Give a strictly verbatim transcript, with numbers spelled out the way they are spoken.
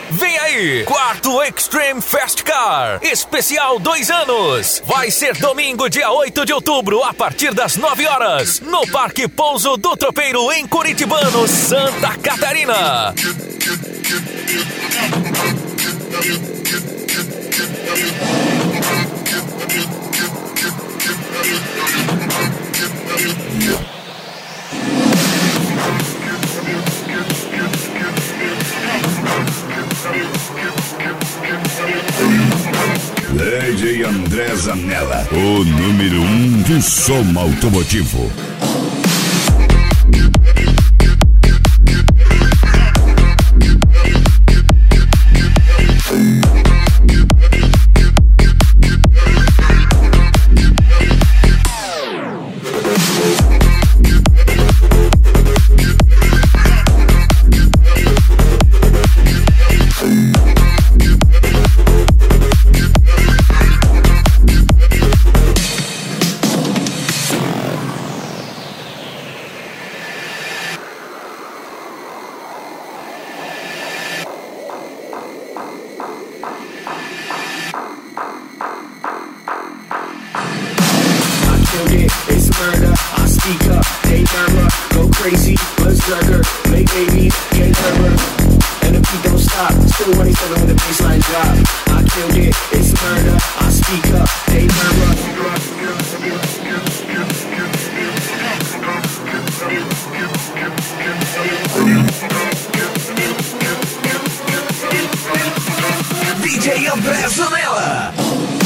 Vem aí, quarto Extreme Fast Car, especial dois anos. Vai ser domingo, dia oito de outubro, a partir das nove horas, no Parque Pouso do Tropeiro, em Curitibano, Santa Catarina. D J André Zanella, o número um do som automotivo. It's murder, I speak up, they murmur, go crazy, berserker, make babies, get murder. And the beat don't stop, still twenty-seven when the baseline drop. I killed it, it's murder, I speak up, they murmur. D J André Zanella.